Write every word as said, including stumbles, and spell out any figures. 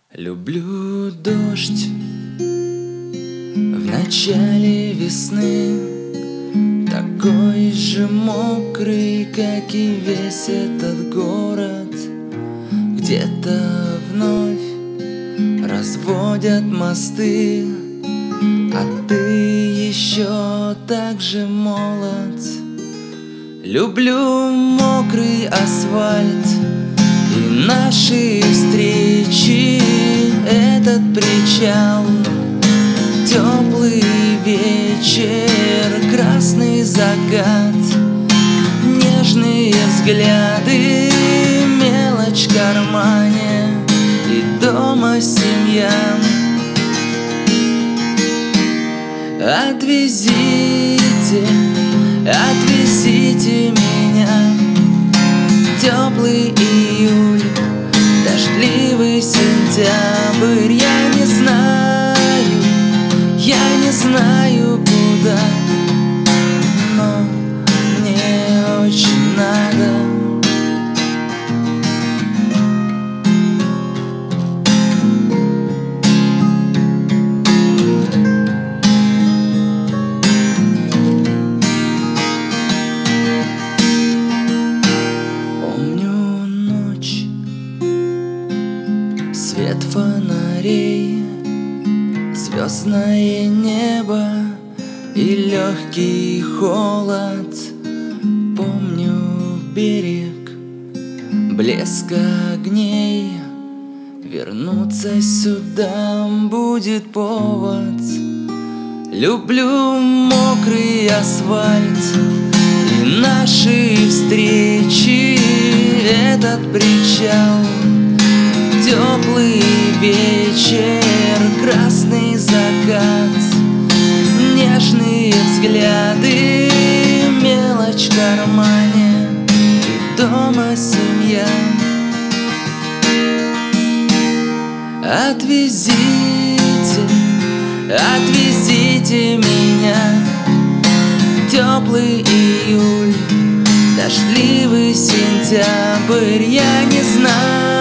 Люблю дождь в начале весны, такой же мокрый, как и весь этот город. Где-то вновь разводят мосты, а ты еще так же молод. Люблю мокрый асфальт и наши встречи, этот причал, теплый вечер, красный закат, нежные взгляды, мелочь в кармане и дома семья. Отвезите, отвезите меня, теплый июль, дождливый сентябрь. Я не знаю, я не знаю куда, но мне очень надо. Свет фонарей, звездное небо и легкий холод. Помню берег, блеск огней, вернуться сюда будет повод. Люблю мокрый асфальт и наши встречи, этот причал, теплый вечер, красный закат, нежные взгляды, мелочь в кармане и дома семья. Отвезите, отвезите меня, теплый июль, дождливый сентябрь. Я не знаю,